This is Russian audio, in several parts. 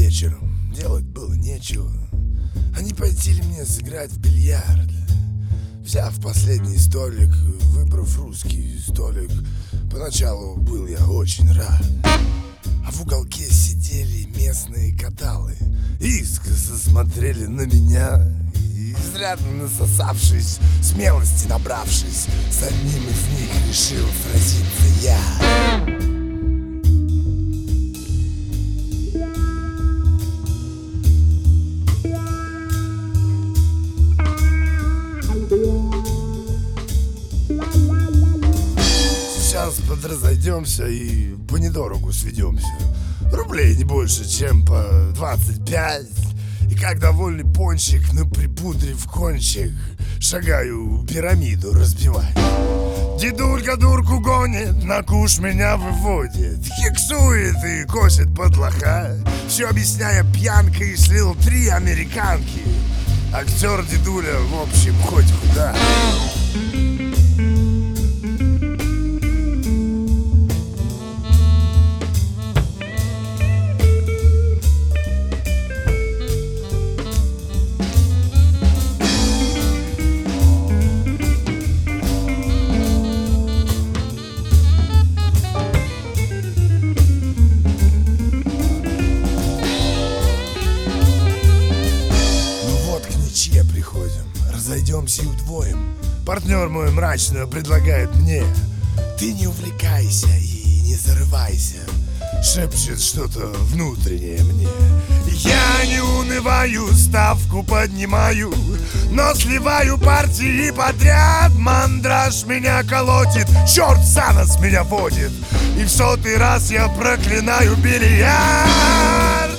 вечером, делать было нечего. А не пойти ли мне сыграть в бильярд? Взяв последний столик, выбрав русский столик, поначалу был я очень рад. А в уголке сидели местные каталы, искоса смотрели на меня, и изрядно насосавшись, смелости набравшись, с одним из них решил сразиться я. Сейчас подразойдемся и по недорогу сведемся. Рублей не больше, чем по 25. И как довольный пончик на припудрив кончик, шагаю пирамиду разбивать. Дедулька дурку гонит, на куш меня выводит, хиксует и косит под лоха. Все объясняя пьянкой, слил 3 американки. Актер дедуля, в общем, хоть куда. Приходим, разойдемся и удвоим. Партнер мой мрачно предлагает мне: ты не увлекайся и не зарывайся. Шепчет что-то внутреннее мне. Я не унываю, ставку поднимаю, но сливаю партии подряд. Мандраж меня колотит, черт за нос меня водит, и в 100-й раз я проклинаю бильярд.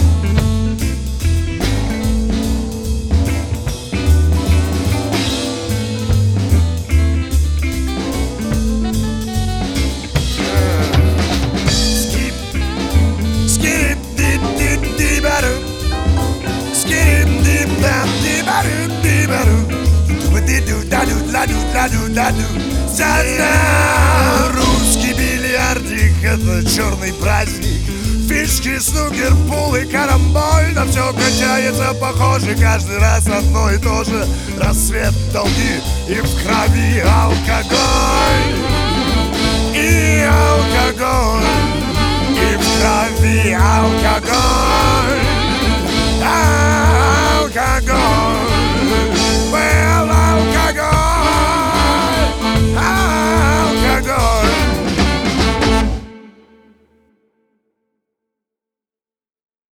Русский бильярдик — это черный праздник. Фишки, снукер, пул и карамболь. Но все качается, похоже, каждый раз одно и то же. Рассвет, долги и в крови алкоголь. И алкоголь, и в крови алкоголь. Алкоголь.